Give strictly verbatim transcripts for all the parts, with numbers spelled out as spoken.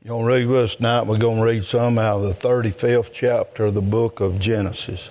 You want to read with us tonight? We're going to read some out of the thirty-fifth chapter of the book of Genesis.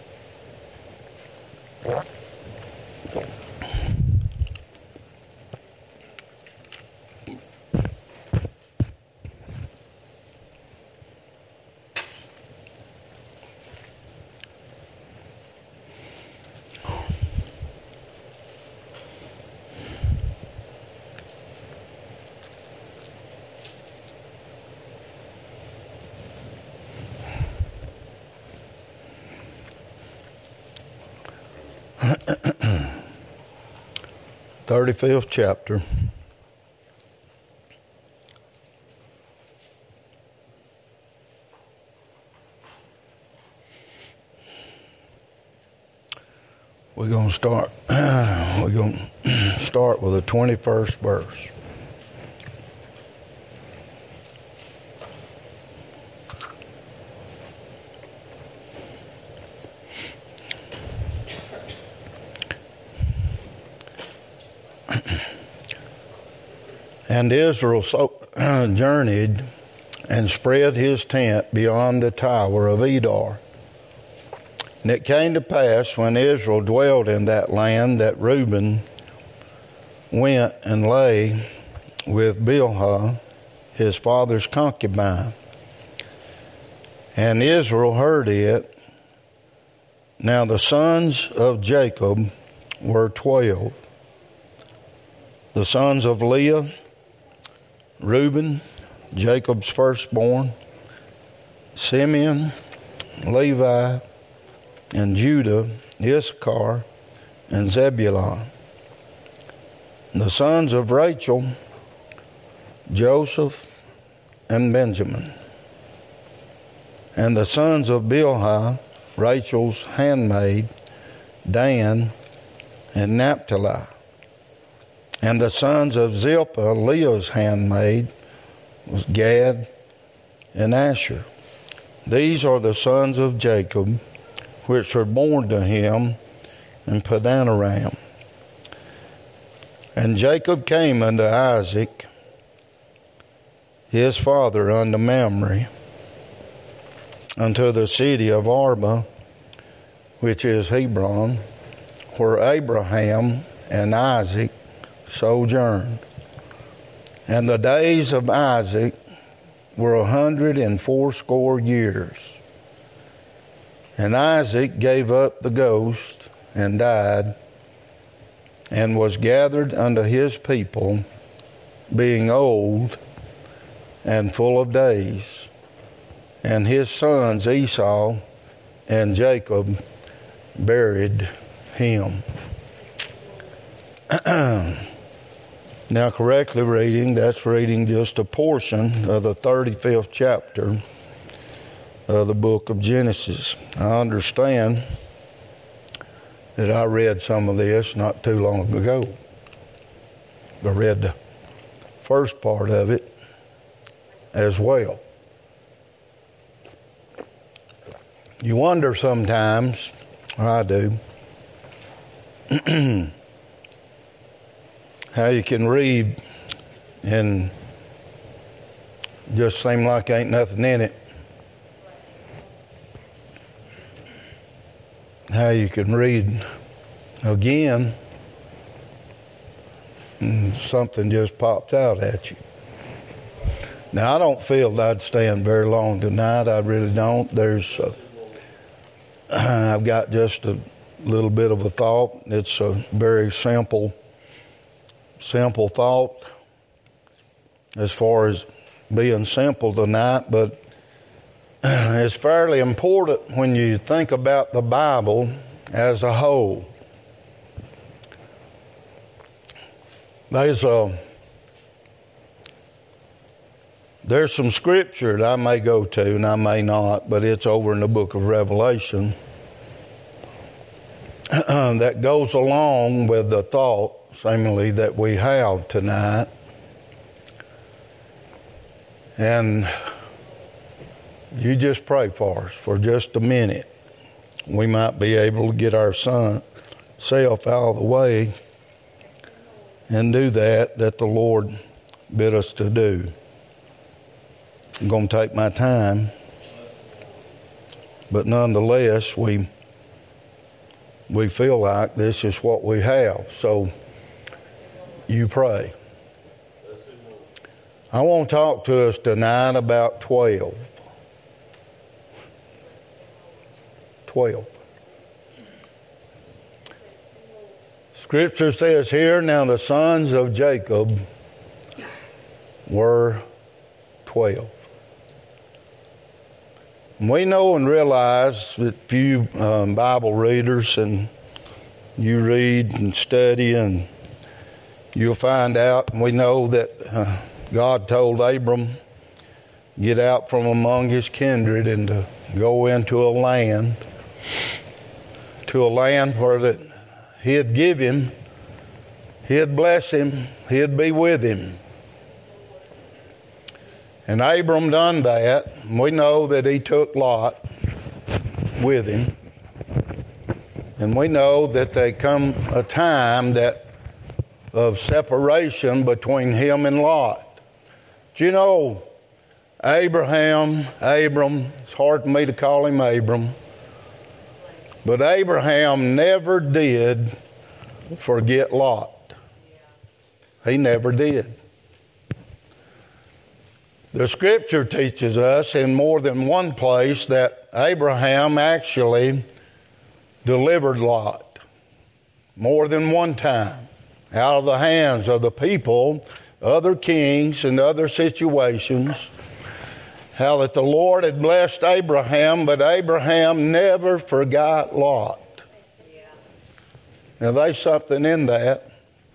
thirty-fifth chapter. We're going to start. We're going to start with the twenty-first verse. And Israel so, uh, journeyed and spread his tent beyond the tower of Edar. And it came to pass, when Israel dwelled in that land, that Reuben went and lay with Bilhah, his father's concubine. And Israel heard it. Now the sons of Jacob were twelve. The sons of Leah, Reuben, Jacob's firstborn, Simeon, Levi, and Judah, Issachar, and Zebulun. The sons of Rachel, Joseph, and Benjamin. And the sons of Bilhah, Rachel's handmaid, Dan, and Naphtali. And the sons of Zilpah, Leah's handmaid, was Gad and Asher. These are the sons of Jacob, which were born to him in Padanaram. And Jacob came unto Isaac, his father, unto Mamre, unto the city of Arba, which is Hebron, where Abraham and Isaac sojourned. And the days of Isaac were a hundred and fourscore years. And Isaac gave up the ghost and died, and was gathered unto his people, being old and full of days. And his sons Esau and Jacob buried him. Now, correctly reading, that's reading just a portion of the thirty-fifth chapter of the book of Genesis. I understand that I read some of this not too long ago. I read the first part of it as well. You wonder sometimes, or I do, how you can read and just seem like ain't nothing in it. How you can read again and something just pops out at you. Now, I don't feel that I'd stand very long tonight. I really don't. There's, uh, I've got just a little bit of a thought. It's a very simple Simple thought as far as being simple tonight, but it's fairly important when you think about the Bible as a whole. There's a there's some scripture that I may go to and I may not, but it's over in the book of Revelation that goes along with the thought seemingly that we have tonight. And you just pray for us for just a minute. We might be able to get our son self out of the way and do that that the Lord bid us to do. I'm going to take my time. But nonetheless, we we feel like this is what we have. So you pray. I want to talk to us tonight about twelve. Twelve. Scripture says here, now the sons of Jacob were twelve. We know and realize that few um, Bible readers, and you read and study, and you'll find out, and we know that uh, God told Abram, get out from among his kindred and to go into a land, to a land where that he'd give him, he'd bless him, he'd be with him. And Abram done that. We know that he took Lot with him. And we know that there come a time that of separation between him and Lot. Do you know, Abraham, Abram, it's hard for me to call him Abram, but Abraham never did forget Lot. He never did. The Scripture teaches us in more than one place that Abraham actually delivered Lot more than one time out of the hands of the people, other kings, and other situations. How that the Lord had blessed Abraham, but Abraham never forgot Lot. Now there's something in that.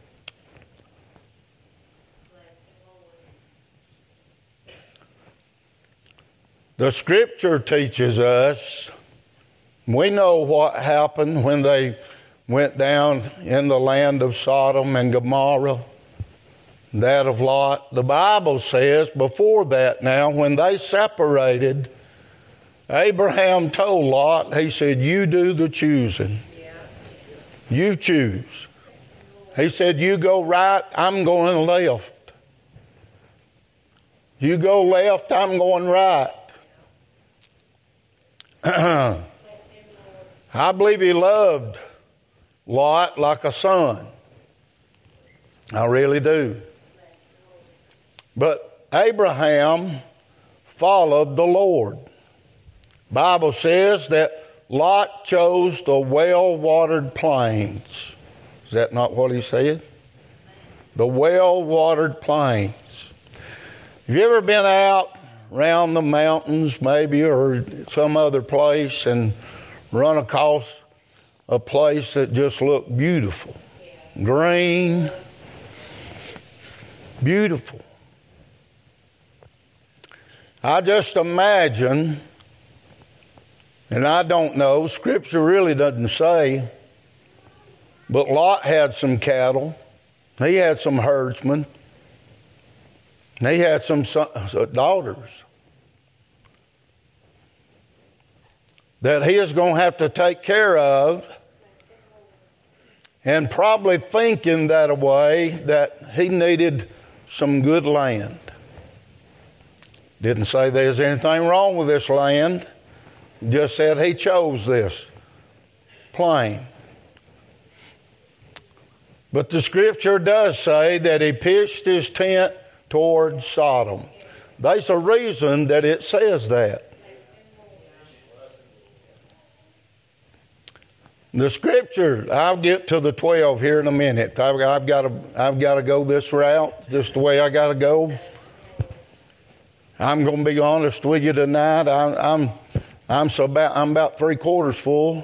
The Scripture teaches us, we know what happened when they went down in the land of Sodom and Gomorrah, that of Lot. The Bible says before that now, when they separated, Abraham told Lot, he said, you do the choosing. Yeah. You choose. He said, you go right, I'm going left. You go left, I'm going right. I believe he loved Lot like a son. I really do. But Abraham followed the Lord. Bible says that Lot chose the well-watered plains. Is that not what he said? The well-watered plains. Have you ever been out around the mountains maybe or some other place and run across a place that just looked beautiful? Green. Beautiful. I just imagine, and I don't know, Scripture really doesn't say, but Lot had some cattle. He had some herdsmen. He had some son, daughters that he is going to have to take care of, and probably thinking that way that he needed some good land. Didn't say there's anything wrong with this land. Just said he chose this. Plain. But the Scripture does say that he pitched his tent towards Sodom. There's a reason that it says that. The Scripture, I'll get to the twelve here in a minute. I've, I've got to, I've got to go this route, just the way I got to go. I'm going to be honest with you tonight. I, I'm, I'm so about, I'm about three quarters full,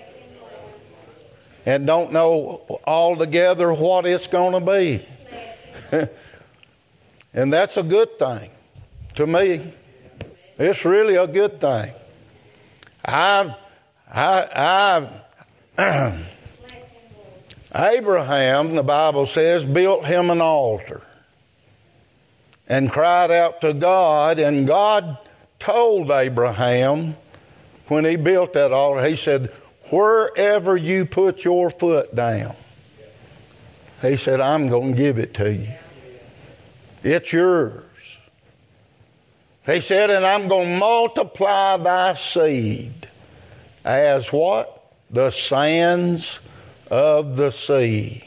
and don't know altogether what it's going to be. And that's a good thing to me. It's really a good thing. I, I, I, Abraham, the Bible says, built him an altar and cried out to God, and God told Abraham when he built that altar, he said, wherever you put your foot down, he said, I'm going to give it to you. It's yours. He said, and I'm going to multiply thy seed as what? The sands of the sea.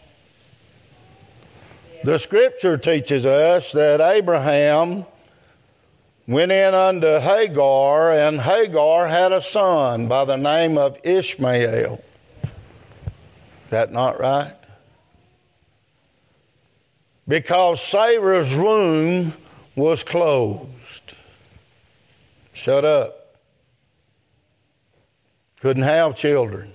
The scripture teaches us that Abraham went in unto Hagar, and Hagar had a son by the name of Ishmael. Is that not right? Because Sarah's womb was closed. Shut up. Couldn't have children.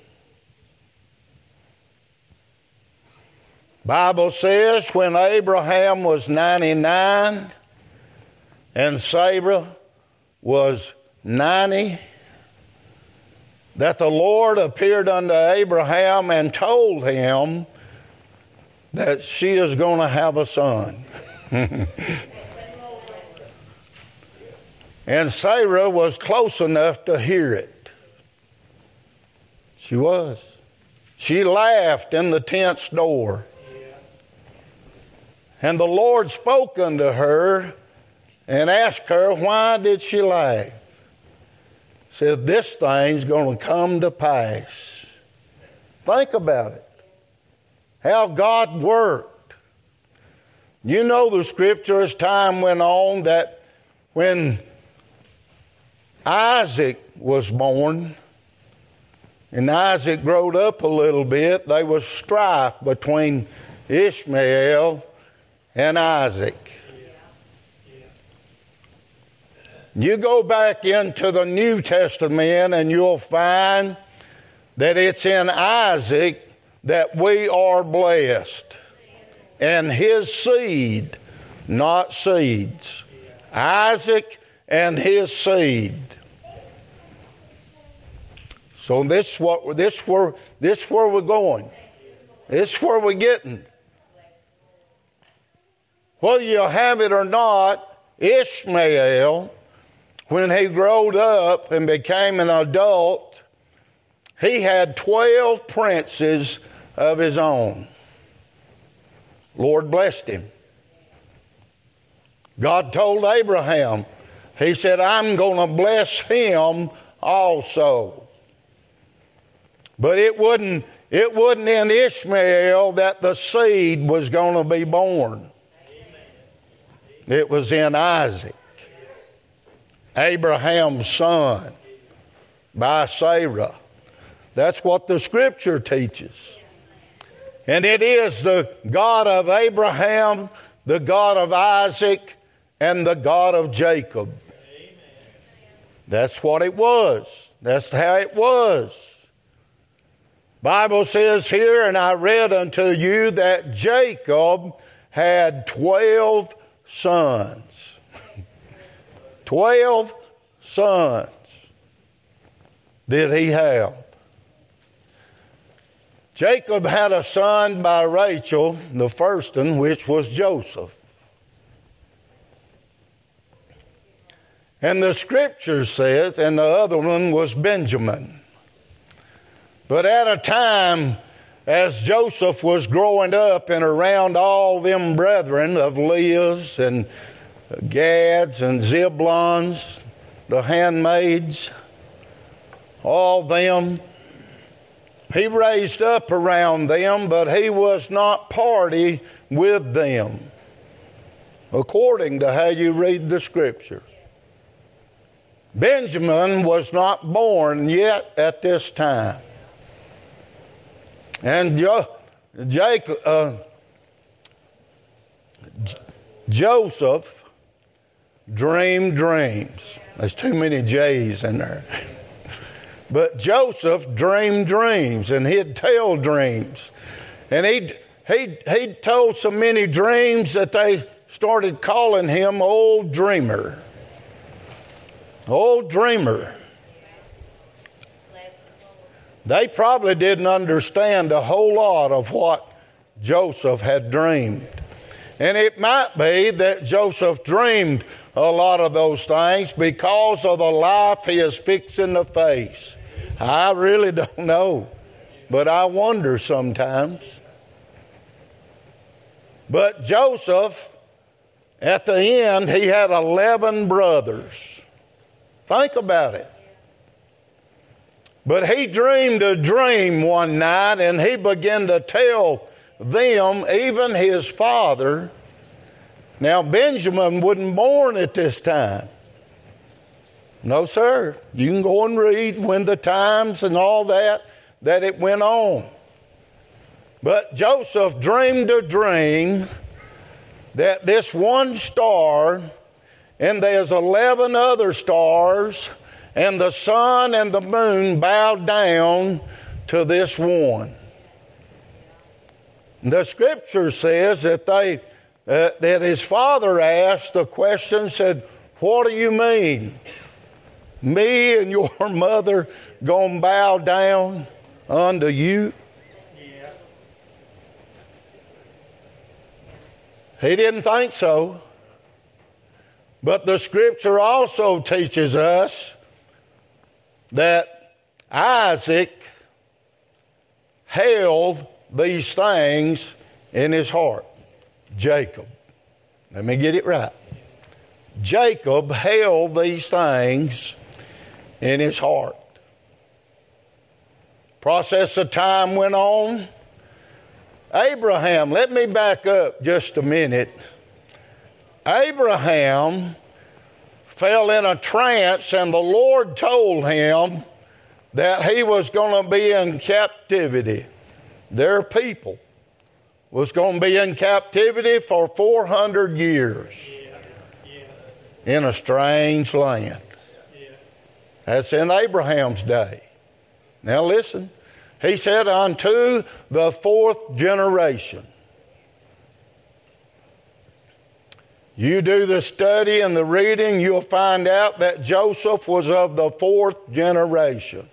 Bible says when Abraham was ninety-nine and Sarah was ninety, that the Lord appeared unto Abraham and told him that she is going to have a son. And Sarah was close enough to hear it. She was. She laughed in the tent's door. And the Lord spoke unto her and asked her, why did she laugh? Said, this thing's going to come to pass. Think about it. How God worked. You know the scripture as time went on that when Isaac was born and Isaac growed up a little bit, there was strife between Ishmael and Isaac. You go back into the New Testament and you'll find that it's in Isaac that we are blessed. And his seed, not seeds. Isaac and his seed. So this what this where this where we're going. This where we're getting. Whether you have it or not, Ishmael, when he growed up and became an adult, he had twelve princes of his own. Lord blessed him. God told Abraham, he said, I'm going to bless him also. But it wasn't, it wasn't in Ishmael that the seed was going to be born. It was in Isaac, Abraham's son, by Sarah. That's what the scripture teaches. And it is the God of Abraham, the God of Isaac, and the God of Jacob. That's what it was. That's how it was. Bible says here, and I read unto you that Jacob had twelve sons. Twelve sons did he have. Jacob had a son by Rachel, the first one, which was Joseph. And the scripture says, and the other one was Benjamin. But at a time, as Joseph was growing up and around all them brethren of Leah's and Gad's and Zebulon's, the handmaids, all them, he raised up around them, but he was not party with them, according to how you read the scripture. Benjamin was not born yet at this time. And jo- Jacob, uh, J- Joseph dreamed dreams. There's too many J's in there. But Joseph dreamed dreams, and he'd tell dreams. And he'd, he'd, he'd told so many dreams that they started calling him Old Dreamer. Old Dreamer. They probably didn't understand a whole lot of what Joseph had dreamed. And it might be that Joseph dreamed a lot of those things because of the life he is fixing to face. I really don't know, but I wonder sometimes. But Joseph At the end, he had eleven brothers. Think about it. But he dreamed a dream one night, and he began to tell them, even his father. Now, Benjamin wasn't born at this time. No, sir. You can go and read when the times and all that, that it went on. But Joseph dreamed a dream that this one star, and there's eleven other stars, and the sun and the moon bowed down to this one. The scripture says that they uh, that his father asked the question, said, "What do you mean? Me and your mother gonna bow down unto you?" Yeah. He didn't think so. But the scripture also teaches us that Isaac held these things in his heart. Jacob. Let me get it right. Jacob held these things in his heart. Process of time went on. Abraham, let me back up just a minute. Abraham fell in a trance, and the Lord told him that he was going to be in captivity. Their people was going to be in captivity for four hundred years in a strange land. That's in Abraham's day. Now listen, he said, unto the fourth generation. You do the study and the reading, you'll find out that Joseph was of the fourth generation.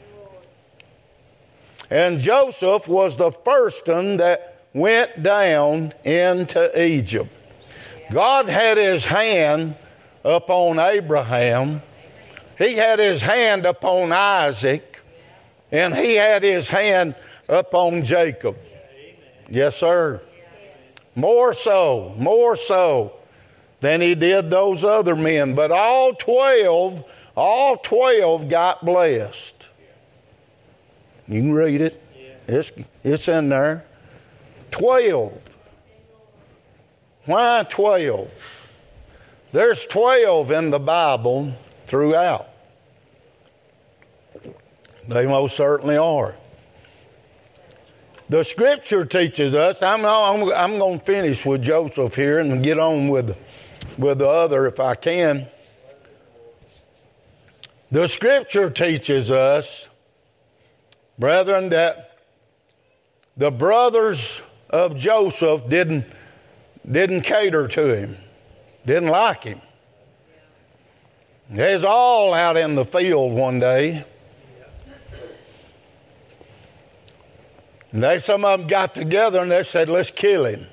And Joseph was the first one that went down into Egypt. God had his hand upon Abraham. He had his hand upon Isaac. And he had his hand upon Jacob. Yes, sir. More so, more so than he did those other men. But all twelve, all twelve got blessed. You can read it. It's, it's in there. Twelve. Why twelve? There's twelve in the Bible throughout. They most certainly are. The scripture teaches us, I'm, I'm, I'm going to finish with Joseph here and get on with, with the other if I can. The scripture teaches us, brethren, that the brothers of Joseph didn't, didn't cater to him, didn't like him. They was all out in the field one day. And they, some of them got together and they said, let's kill him.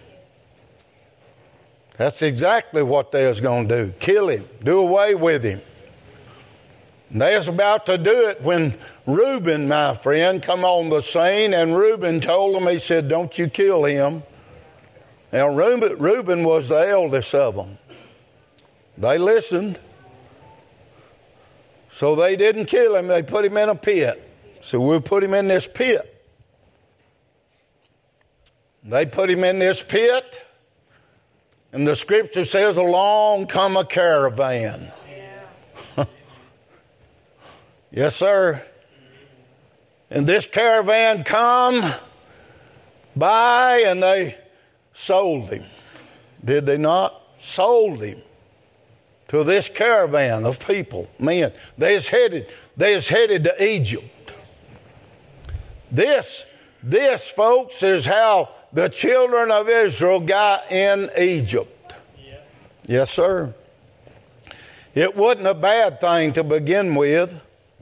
That's exactly what they was going to do. Kill him. Do away with him. And they was about to do it when Reuben, my friend, come on the scene, and Reuben told them, he said, don't you kill him. Now, Reuben, Reuben was the eldest of them. They listened. So they didn't kill him. They put him in a pit. So we'll put him in this pit. They put him in this pit, and the scripture says, along come a caravan. Yeah. Yes, sir. And this caravan come by, and they sold him. Did they not? Sold him to this caravan of people, men. They is headed, they is headed to Egypt. This, this, folks, is how the children of Israel got in Egypt. Yeah. Yes, sir. It wasn't a bad thing to begin with.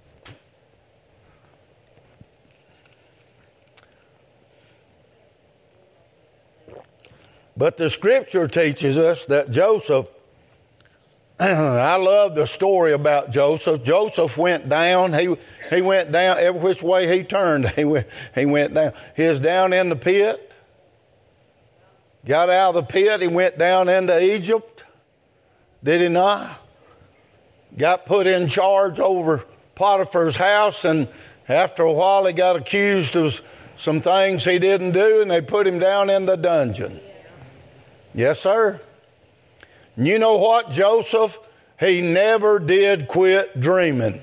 But the scripture teaches us that Joseph, I love the story about Joseph. Joseph went down. He he went down every which way he turned. He went, he went down. He was down in the pit. got out of the pit, he went down into Egypt. Did he not? Got put in charge over Potiphar's house, and after a while he got accused of some things he didn't do, and they put him down in the dungeon. Yes, sir. And you know what, Joseph? He never did quit dreaming.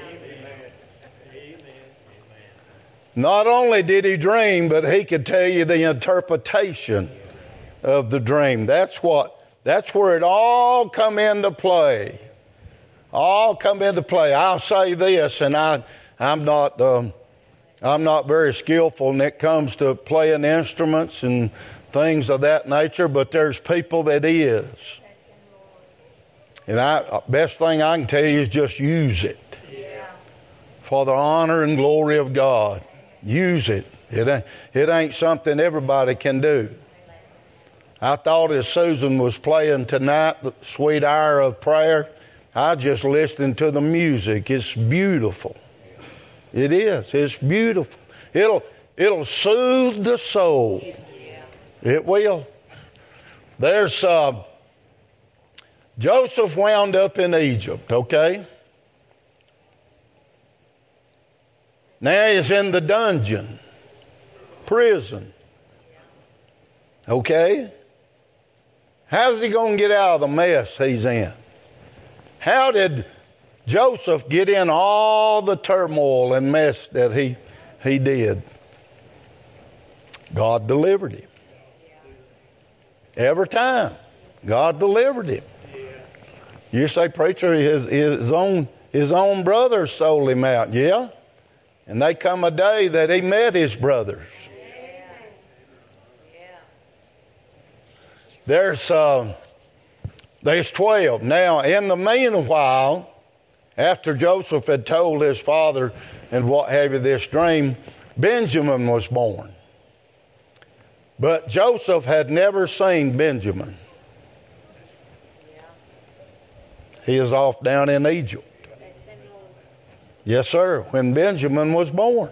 Not only did he dream, but he could tell you the interpretation of the dream. That's what, that's where it all come into play. All come into play. I'll say this, and I, I'm not, um, I'm not very skillful when it comes to playing instruments and things of that nature, but there's people that is. And I, best thing I can tell you is just use it for the honor and glory of God. Use it. It ain't, it ain't something everybody can do. I thought as Susan was playing tonight, the sweet hour of prayer, I just listened to the music. It's beautiful. It is. It's beautiful. It'll, it'll soothe the soul. It will. There's, uh, Joseph wound up in Egypt, okay? Now he's in the dungeon, prison. Okay? How's he going to get out of the mess he's in? How did Joseph get in all the turmoil and mess that he, he did? God delivered him. Every time, God delivered him. You say, preacher, his, his, own, his own brothers sold him out. Yeah? And they come a day that he met his brothers. There's, uh, there's twelve. Now, in the meanwhile, after Joseph had told his father and what have you this dream, Benjamin was born. But Joseph had never seen Benjamin. He is off down in Egypt. Yes, sir, when Benjamin was born.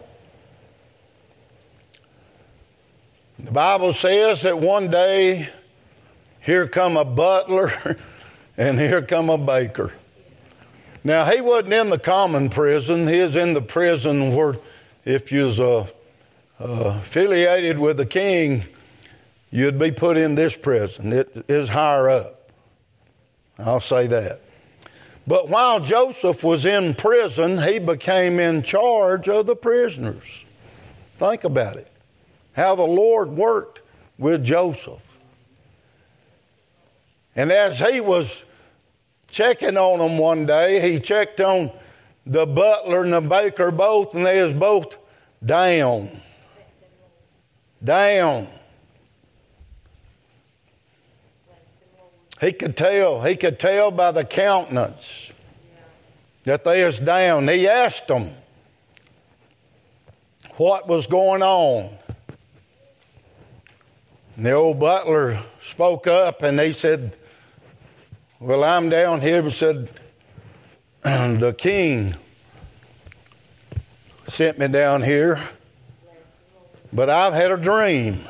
The Bible says that one day, here come a butler and here come a baker. Now, he wasn't in the common prison. He was in the prison where if you was uh, uh, affiliated with the king, you'd be put in this prison. It is higher up. I'll say that. But while Joseph was in prison, he became in charge of the prisoners. Think about it. How the Lord worked with Joseph. And as he was checking on them one day, he checked on the butler and the baker both, and they was both down. Down. He could tell, he could tell by the countenance that they was down. He asked them what was going on. And the old butler spoke up and he said, well, I'm down here. He said, the king sent me down here, but I've had a dream.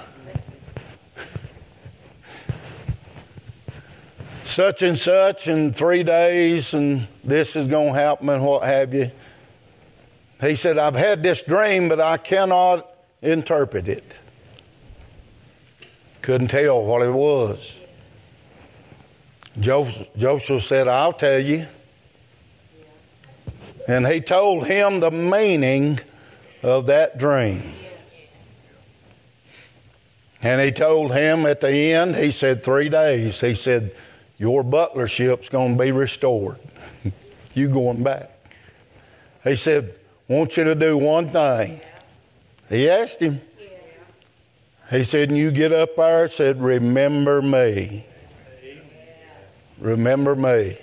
Such and such in three days, and this is going to happen and what have you. He said, I've had this dream, but I cannot interpret it. Couldn't tell what it was. Joseph, Joseph said, I'll tell you. And he told him the meaning of that dream. And he told him at the end, he said, three days. He said, your butlership's going to be restored. You going back. He said, want you to do one thing. He asked him. He said, and you get up there, said, remember me. Remember me.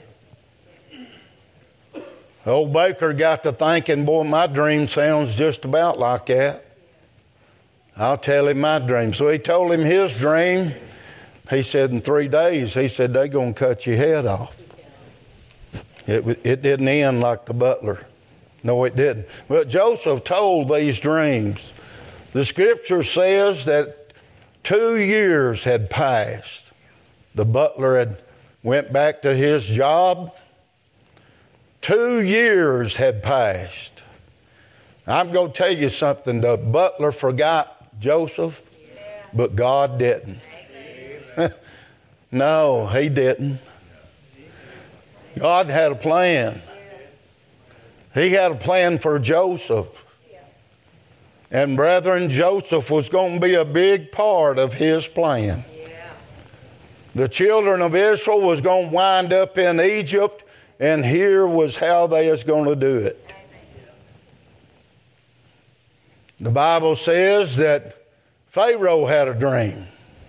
Old baker got to thinking, boy, my dream sounds just about like that. I'll tell him my dream. So he told him his dream. He said, in three days, he said, they're going to cut your head off. It, it didn't end like the butler. No, it didn't. But Joseph told these dreams. The scripture says that two years had passed. The butler had went back to his job. Two years had passed. I'm going to tell you something. The butler forgot Joseph, but God didn't. No, he didn't. God had a plan. He had a plan for Joseph. And brethren, Joseph was going to be a big part of his plan. The children of Israel was going to wind up in Egypt, and here was how they was going to do it. The Bible says that Pharaoh had a dream.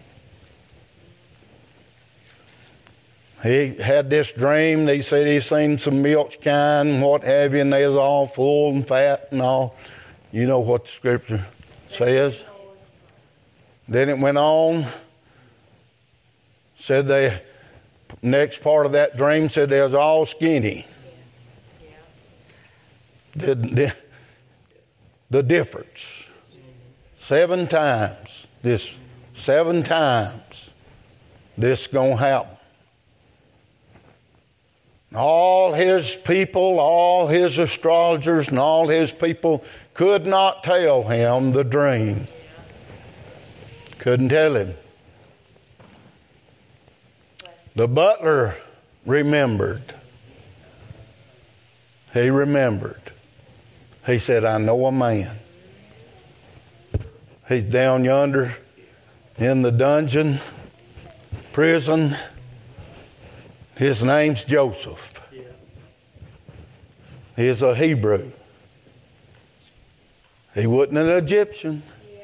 He had this dream. He said he seen some milk kind and what have you, and they was all full and fat and all. You know what the scripture says. Then it went on. Said they, next part of that dream said they was all skinny. The, the, the difference. Seven times. This, seven times. This going to happen. All his people, all his astrologers, and all his people could not tell him the dream. Couldn't tell him. The butler remembered. He remembered. He said, I know a man. He's down yonder in the dungeon, prison. His name's Joseph. He's a Hebrew. He wasn't an Egyptian.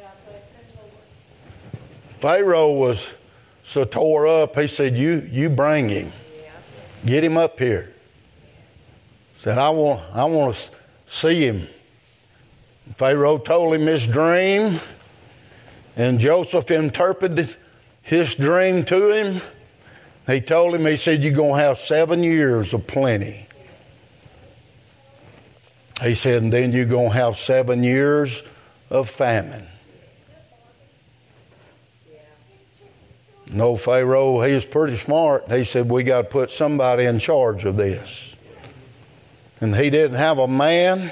Pharaoh was so tore up, he said, you, you bring him. Get him up here. Said, I want, I want to see him. Pharaoh told him his dream, and Joseph interpreted his dream to him. He told him, he said, you're going to have seven years of plenty. He said, and then you're going to have seven years of famine. No, Pharaoh, he was pretty smart. He said, we got to put somebody in charge of this. And he didn't have a man.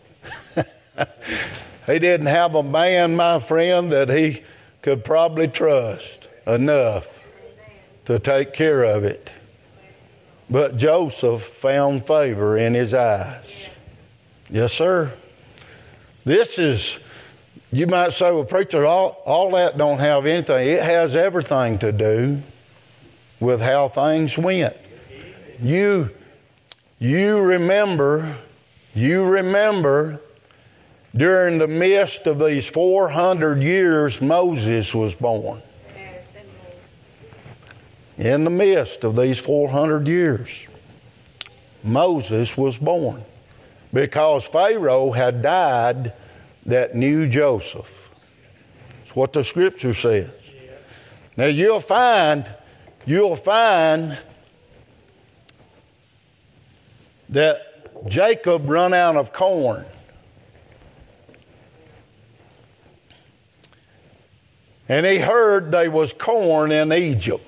He didn't have a man, my friend, that he could probably trust enough to take care of it. But Joseph found favor in his eyes. Yes, sir. This is, you might say, well, preacher, all, all that don't have anything. It has everything to do with how things went. You, you remember, you remember during the midst of these four hundred years, Moses was born. In the midst of these four hundred years, Moses was born. Because Pharaoh had died that knew Joseph. That's what the scripture says. Now you'll find, you'll find that Jacob run out of corn. And he heard there was corn in Egypt.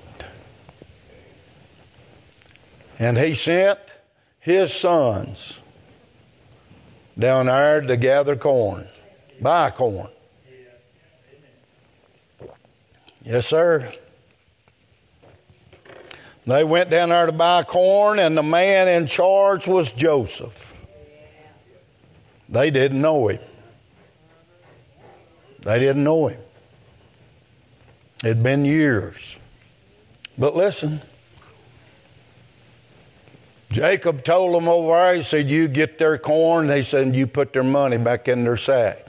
And he sent his sons down there to gather corn, buy corn. Yes, sir. They went down there to buy corn, and the man in charge was Joseph. They didn't know him. They didn't know him. It'd been years. But listen, Jacob told them over there, he said, you get their corn. They said, you put their money back in their sack.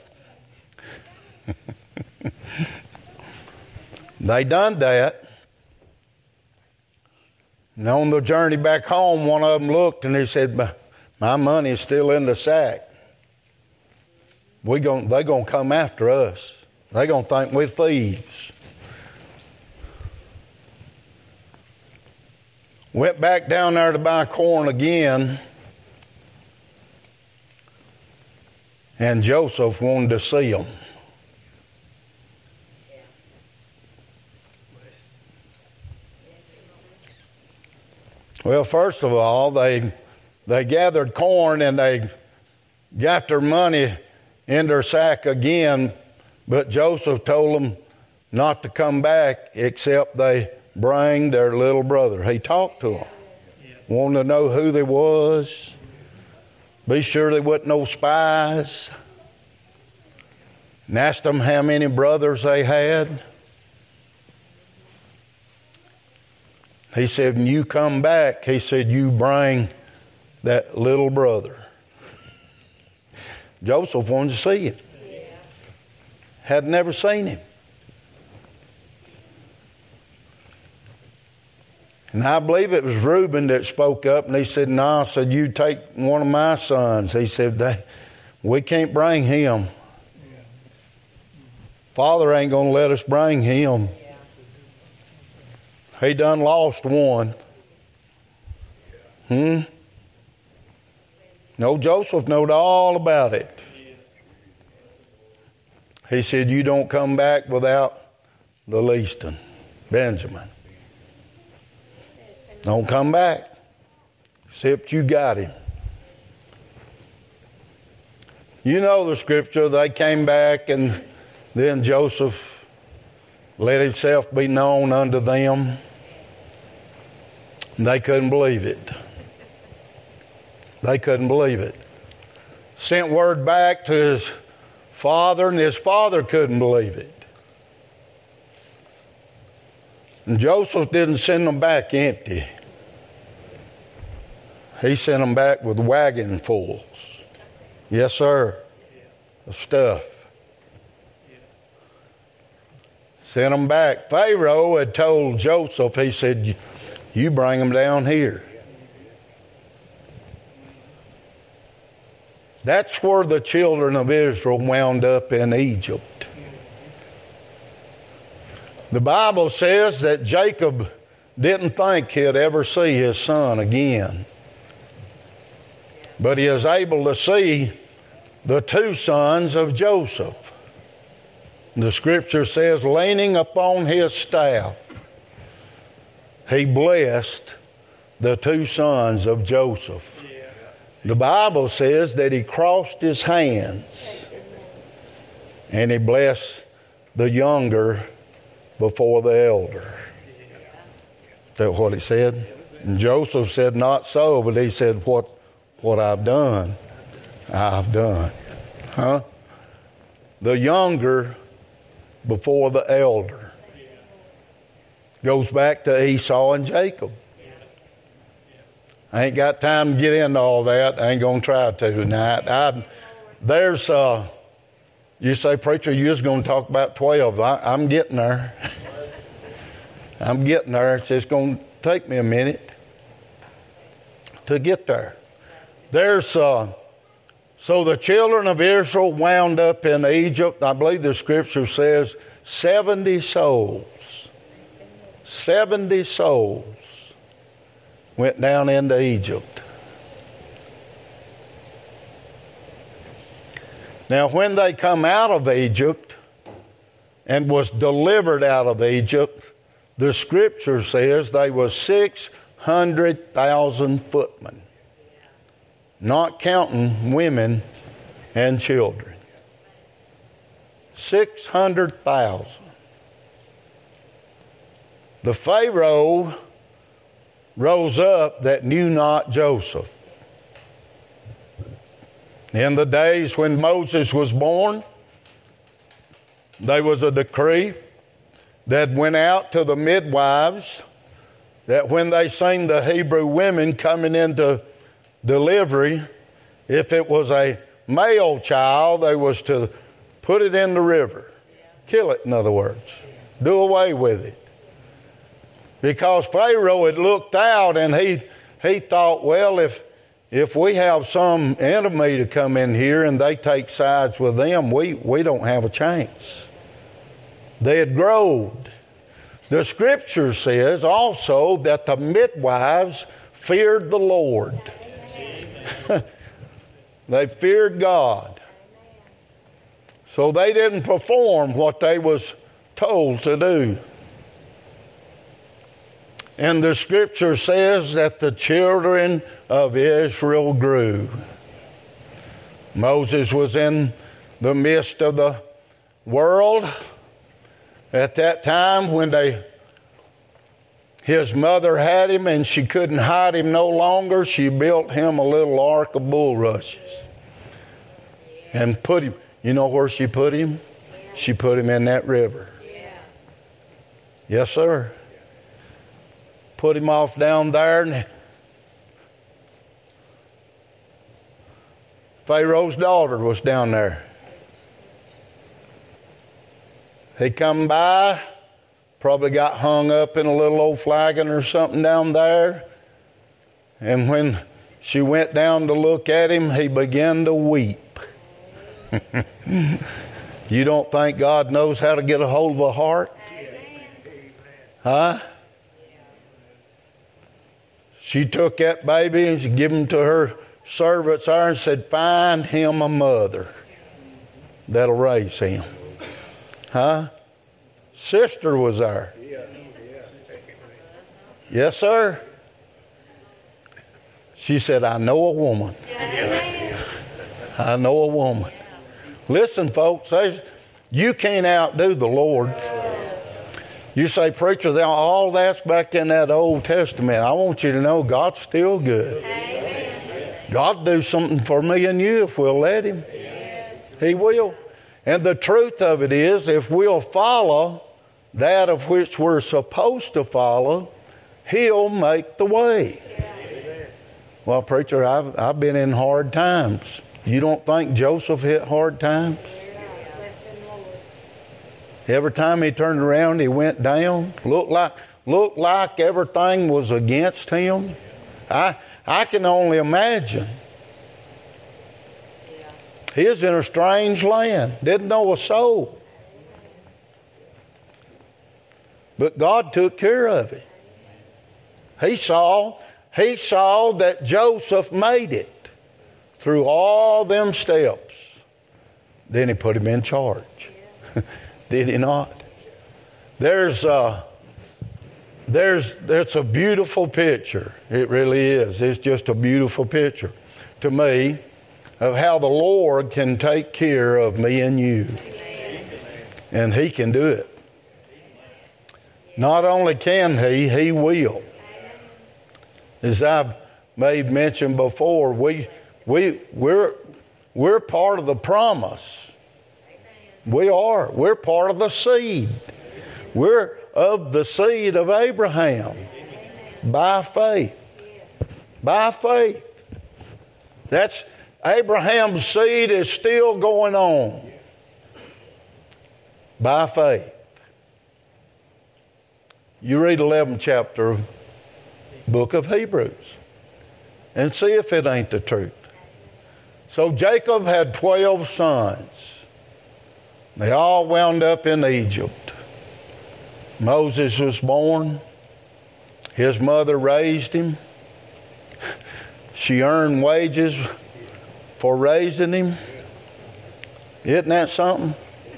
They done that. And on the journey back home, one of them looked and he said, my, my money is still in the sack. We gon' they're going to come after us. They're going to think we're thieves. Went back down there to buy corn again. And Joseph wanted to see them. Well, first of all, they they gathered corn and they got their money in their sack again, but Joseph told them not to come back except they bring their little brother. He talked to them, wanted to know who they was, be sure they wasn't no spies, and asked them how many brothers they had. He said, when you come back, he said, you bring that little brother. Joseph wanted to see him. Had never seen him. And I believe it was Reuben that spoke up, and he said, no, nah. I said, you take one of my sons. He said, they, we can't bring him. Father ain't going to let us bring him. He done lost one. Hmm? No, Joseph knowed all about it. He said, you don't come back without the least one, Benjamin. Don't come back, except you got him. You know the scripture, they came back and then Joseph let himself be known unto them. And they couldn't believe it. They couldn't believe it. Sent word back to his father, and his father couldn't believe it. And Joseph didn't send them back empty. He sent them back with wagonfuls. Yes, sir. Of stuff. Sent them back. Pharaoh had told Joseph, he said, you bring them down here. That's where the children of Israel wound up in Egypt. The Bible says that Jacob didn't think he'd ever see his son again. But he is able to see the two sons of Joseph. The scripture says, leaning upon his staff, he blessed the two sons of Joseph. The Bible says that he crossed his hands and he blessed the younger before the elder. Is that what he said? And Joseph said, not so, but he said, what, what I've done, I've done. Huh? The younger before the elder. Goes back to Esau and Jacob. I ain't got time to get into all that. I ain't going to try to tonight. I, there's, uh, you say, preacher, you're just going to talk about twelve. I, I'm getting there. I'm getting there. It's just going to take me a minute to get there. There's, uh, so the children of Israel wound up in Egypt. I believe the scripture says seventy souls. seventy souls went down into Egypt. Now, when they come out of Egypt and was delivered out of Egypt, the scripture says they was six hundred thousand footmen, not counting women and children. six hundred thousand. The Pharaoh rose up that knew not Joseph. In the days when Moses was born, there was a decree that went out to the midwives that when they seen the Hebrew women coming into delivery, if it was a male child, they was to put it in the river. Kill it, in other words. Do away with it. Because Pharaoh had looked out and he he thought, well, if if we have some enemy to come in here and they take sides with them, we, we don't have a chance. They had growed. The scripture says also that the midwives feared the Lord. They feared God. So they didn't perform what they was told to do. And the scripture says that the children of Israel grew. Moses was in the midst of the world at that time when they, his mother had him and she couldn't hide him no longer. She built him a little ark of bulrushes and put him, you know where she put him? She put him in that river. Yes, sir. Put him off down there, and Pharaoh's daughter was down there. He come by, probably got hung up in a little old flagon or something down there. And when she went down to look at him, he began to weep. You don't think God knows how to get a hold of a heart? Huh? She took that baby and she gave him to her servants there and said, find him a mother that'll raise him. Huh? Sister was there. Yes, sir. She said, I know a woman. I know a woman. Listen, folks, you can't outdo the Lord. You say, preacher, all that's back in that Old Testament. I want you to know God's still good. Amen. God will do something for me and you if we'll let Him. Yes. He will. And the truth of it is, if we'll follow that of which we're supposed to follow, He'll make the way. Amen. Well, preacher, I've, I've been in hard times. You don't think Joseph hit hard times? Every time he turned around, he went down. Looked like, looked like everything was against him. I, I can only imagine. He was in a strange land. Didn't know a soul. But God took care of him. He saw, he saw that Joseph made it through all them steps. Then he put him in charge. Did he not? There's uh, there's that's a beautiful picture. It really is. It's just a beautiful picture to me of how the Lord can take care of me and you. And He can do it. Not only can He, He will. As I've made mention before, we we we're we're part of the promise. We are. We're part of the seed. We're of the seed of Abraham. By faith. By faith. That's Abraham's seed is still going on. By faith. You read eleventh chapter, book of Hebrews, and see if it ain't the truth. So Jacob had twelve sons. They all wound up in Egypt. Moses was born. His mother raised him. She earned wages for raising him. Isn't that something?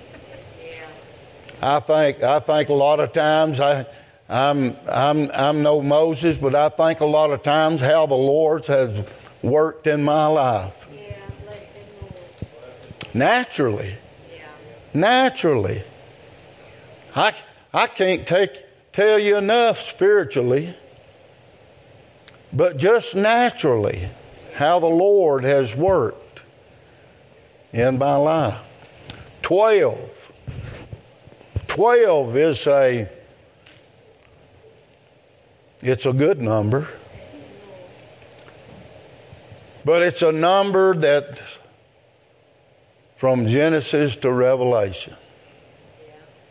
I think I think a lot of times I I'm I'm I'm no Moses, but I think a lot of times how the Lord has worked in my life. Yeah, bless Him, Lord. Naturally. Naturally. I, I can't take, tell you enough spiritually, but just naturally how the Lord has worked in my life. Twelve. Twelve is a, it's a good number, but it's a number that from Genesis to Revelation. Yeah.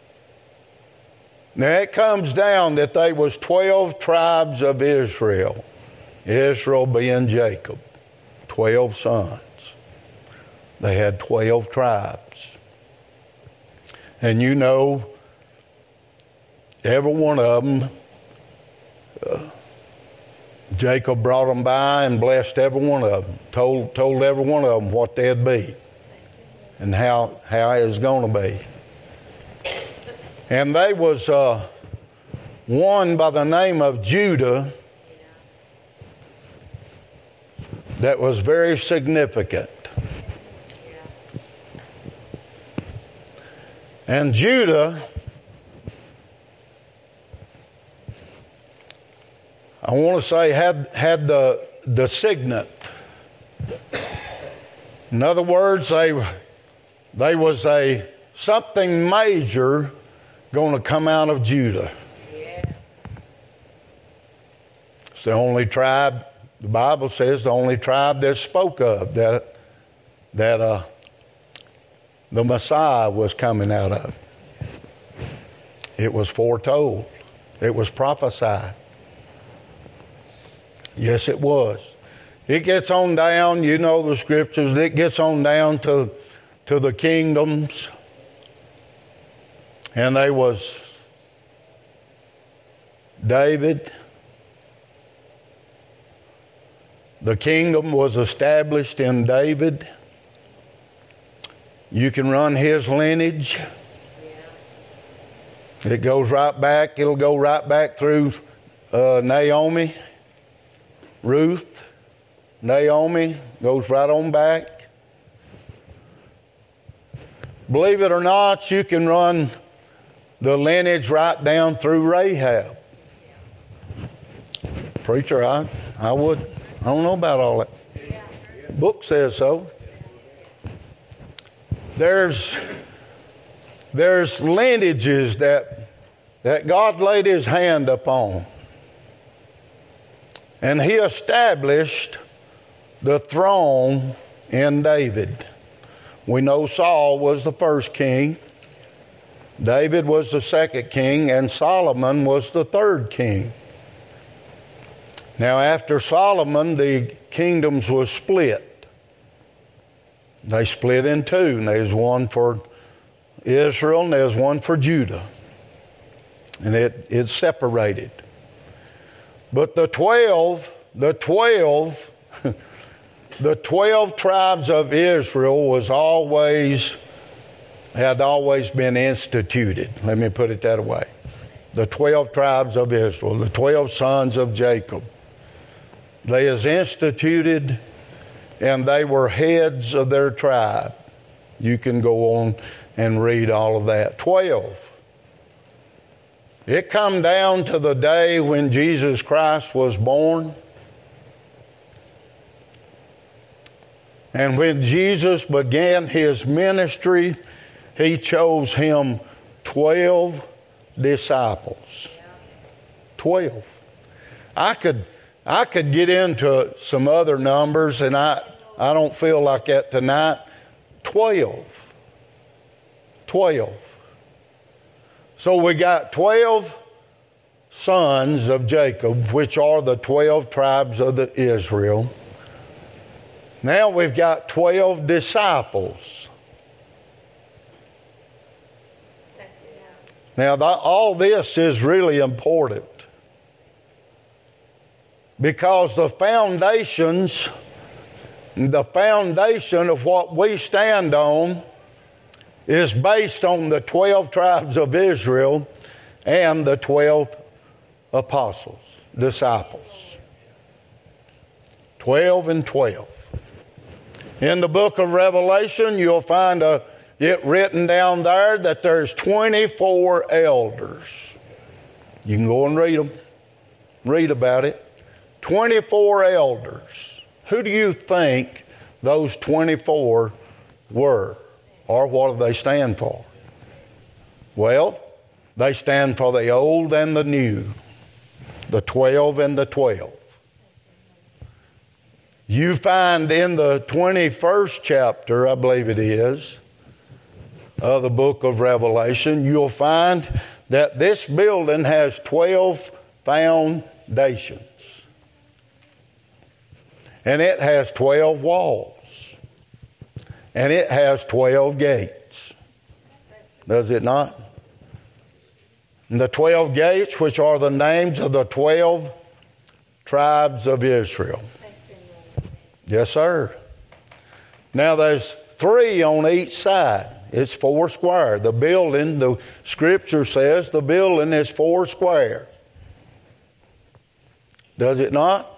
Now it comes down that there was twelve tribes of Israel. Israel being Jacob. Twelve sons. They had twelve tribes. And you know, every one of them, uh, Jacob brought them by and blessed every one of them. Told, told every one of them what they'd be. And how how it was going to be. And they was uh, one by the name of Judah that was very significant. And Judah, I want to say, had had the the signet. In other words, they they was a something major going to come out of Judah. Yeah. It's the only tribe, the Bible says, the only tribe that spoke of that that uh, the Messiah was coming out of. It was foretold. It was prophesied. Yes, it was. It gets on down, you know the scriptures, it gets on down to, to the kingdoms. And there was David. The kingdom was established in David. You can run his lineage. It goes right back. It'll go right back through uh, Naomi, Ruth, Naomi, goes right on back. Believe it or not, you can run the lineage right down through Rahab. Preacher, I, I would, I don't know about all that. The book says so. There's, there's lineages that, that God laid his hand upon. And he established the throne in David. We know Saul was the first king. David was the second king, and Solomon was the third king. Now, after Solomon, the kingdoms were split. They split in two, and there's one for Israel and there's one for Judah. And it, it separated. But the twelve, the twelve, the twelve tribes of Israel was always, had always been instituted. Let me put it that way. The twelve tribes of Israel, the twelve sons of Jacob. They is instituted, and they were heads of their tribe. You can go on and read all of that. Twelve. It come down to the day when Jesus Christ was born. And when Jesus began his ministry, he chose him twelve disciples. Twelve. I could I could get into some other numbers, and I, I don't feel like that tonight. Twelve. Twelve. So we got twelve sons of Jacob, which are the twelve tribes of the Israel. Now we've got twelve disciples. Now, the, all this is really important because the foundations, the foundation of what we stand on is based on the twelve tribes of Israel and the twelve apostles, disciples. twelve and twelve. In the book of Revelation, you'll find a, it written down there that there's twenty-four elders. You can go and read them. Read about it. twenty-four elders. Who do you think those twenty-four were? Or what do they stand for? Well, they stand for the old and the new. The twelve and the twelve. You find in the twenty-first chapter, I believe it is, of the book of Revelation, you'll find that this building has twelve foundations. And it has twelve walls. And it has twelve gates. Does it not? And the twelve gates, which are the names of the twelve tribes of Israel. Yes, sir. Now there's three on each side. It's four square. The building, the Scripture says the building is four square. Does it not?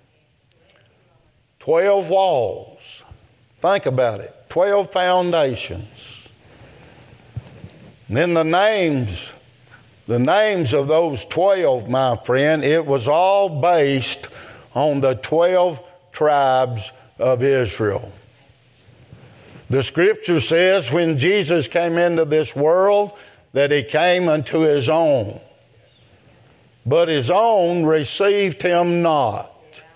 Twelve walls. Think about it. Twelve foundations. And then the names, the names of those twelve, my friend, it was all based on the twelve tribes of Israel. The Scripture says when Jesus came into this world that he came unto his own, but his own received him not.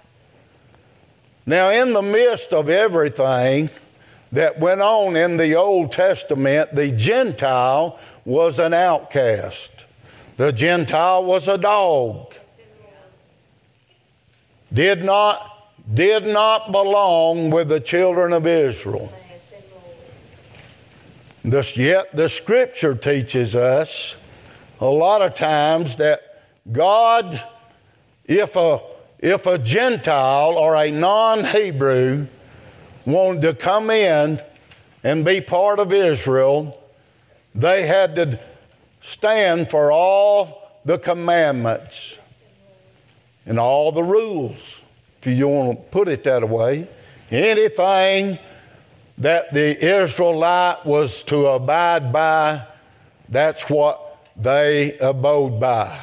Now, in the midst of everything that went on in the Old Testament, the Gentile was an outcast. The Gentile was a dog. Did not, did not belong with the children of Israel. This, yet the Scripture teaches us a lot of times that God, if a, if a Gentile or a non-Hebrew wanted to come in and be part of Israel, they had to stand for all the commandments and all the rules, if you want to put it that way. Anything that the Israelite was to abide by, that's what they abode by.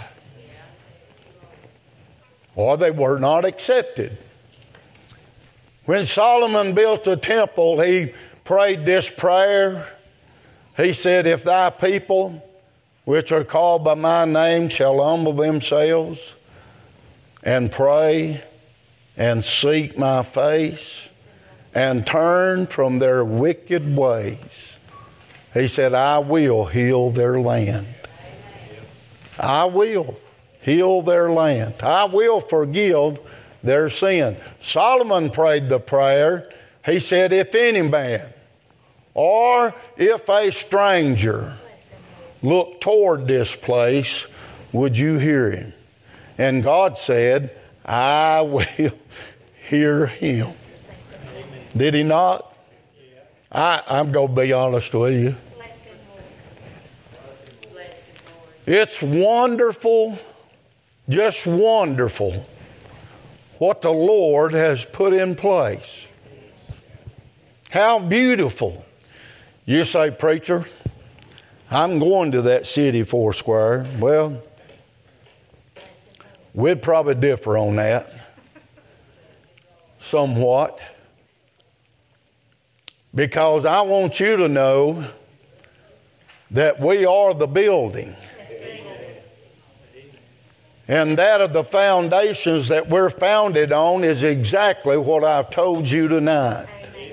Or they were not accepted. When Solomon built the temple, he prayed this prayer. He said, if thy people, which are called by my name, shall humble themselves and pray and seek my face and turn from their wicked ways, he said, I will heal their land. I will heal their land. I will forgive their sin. Solomon prayed the prayer. He said, if any man or if a stranger look toward this place, would you hear him? And God said, I will hear him. Did he not? I, I'm going to be honest with you. It's wonderful, just wonderful, what the Lord has put in place. How beautiful. You say, preacher, I'm going to that city four square. Well, we'd probably differ on that somewhat. Because I want you to know that we are the building. And that of the foundations that we're founded on is exactly what I've told you tonight.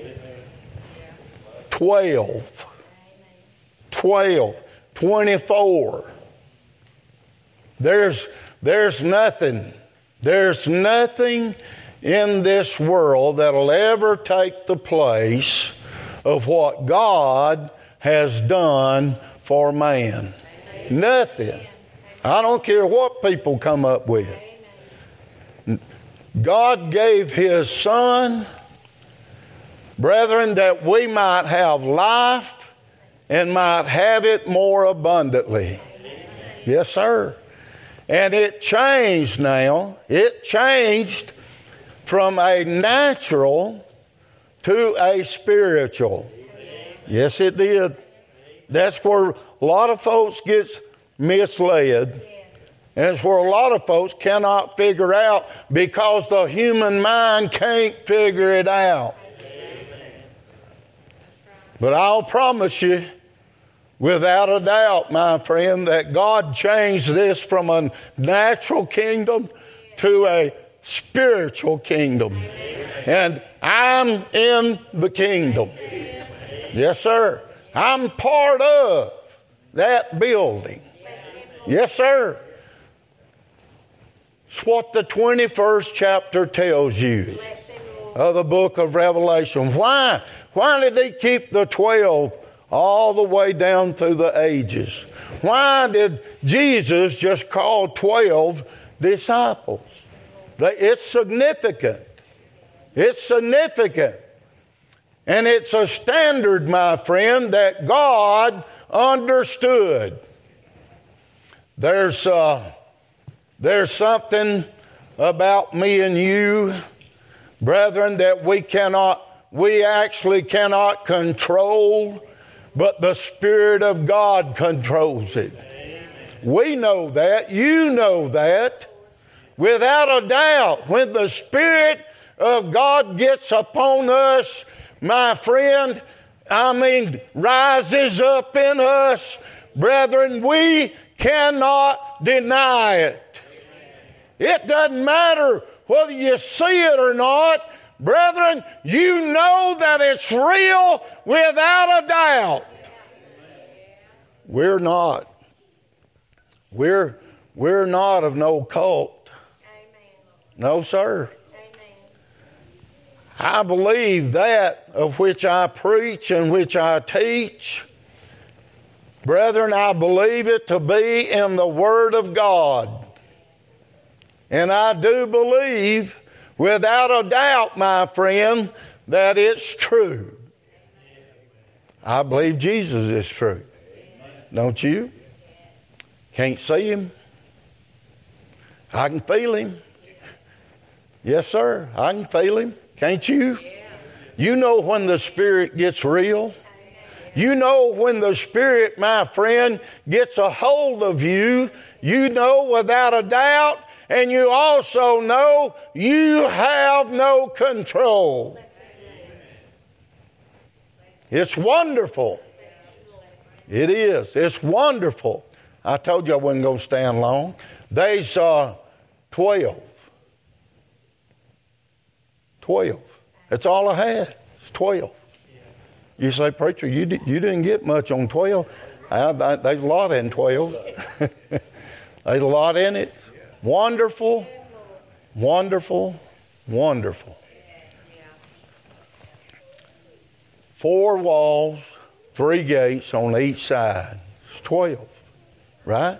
Twelve. Twelve. Twenty-four. There's, there's nothing. There's nothing in this world that'll ever take the place of what God has done for man. Nothing. I don't care what people come up with. God gave His Son, brethren, that we might have life and might have it more abundantly. Yes, sir. And it changed now. It changed from a natural to a spiritual. Yes, it did. That's where a lot of folks get misled. And it's where a lot of folks cannot figure out because the human mind can't figure it out. But I'll promise you, without a doubt, my friend, that God changed this from a natural kingdom to a spiritual kingdom. And I'm in the kingdom. Yes, sir. I'm part of that building. Yes, sir. It's what the twenty-first chapter tells you of the book of Revelation. Why? Why did He keep the twelve all the way down through the ages? Why did Jesus just call twelve disciples? It's significant. It's significant. And it's a standard, my friend, that God understood. There's, uh, there's something about me and you, brethren, that we cannot, we actually cannot control, but the Spirit of God controls it. We know that. You know that. Without a doubt, when the Spirit of God gets upon us, my friend, I mean, rises up in us, brethren, we cannot deny it. It doesn't matter whether you see it or not. Brethren, you know that it's real without a doubt. We're not. We're, we're not of no cult. No, sir. I believe that of which I preach and which I teach. Brethren, I believe it to be in the Word of God. And I do believe, without a doubt, my friend, that it's true. I believe Jesus is true. Don't you? Can't see Him. I can feel Him. Yes, sir. I can feel Him. Can't you? You know when the Spirit gets real. You know when the Spirit, my friend, gets a hold of you. You know without a doubt. And you also know you have no control. It's wonderful. It is. It's wonderful. I told you I wasn't going to stand long. There's uh, twelve. Twelve. That's all I had. It's twelve. You say, preacher, you, di- you didn't get much on twelve. I, I, there's a lot in twelve. There's a lot in it. Wonderful, wonderful, wonderful. Four walls, three gates on each side. It's twelve, right?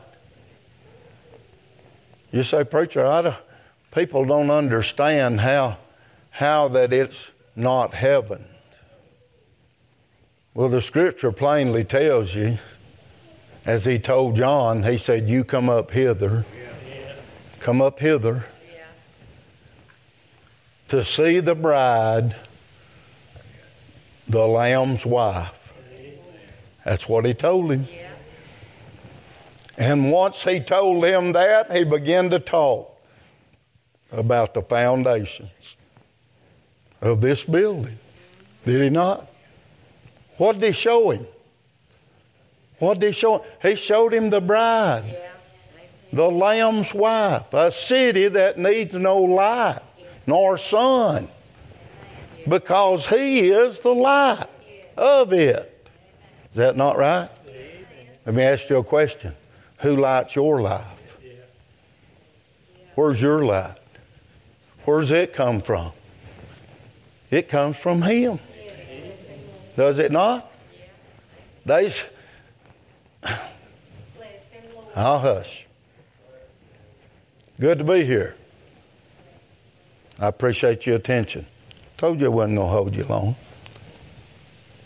You say, preacher, I don't, people don't understand how, how that it's not heaven. Well, the Scripture plainly tells you, as He told John, He said, you come up hither. Come up hither yeah. to see the bride, the Lamb's wife. That's what He told him. Yeah. And once He told him that, He began to talk about the foundations of this building. Did He not? What did He show him? What did He show him? He showed him the bride. Yeah. The Lamb's wife, a city that needs no light nor sun, because He is the light of it. Is that not right? Let me ask you a question. Who lights your life? Where's your light? Where's it come from? It comes from Him. Does it not? There's... I'll hush. Good to be here. I appreciate your attention. Told you I wasn't going to hold you long.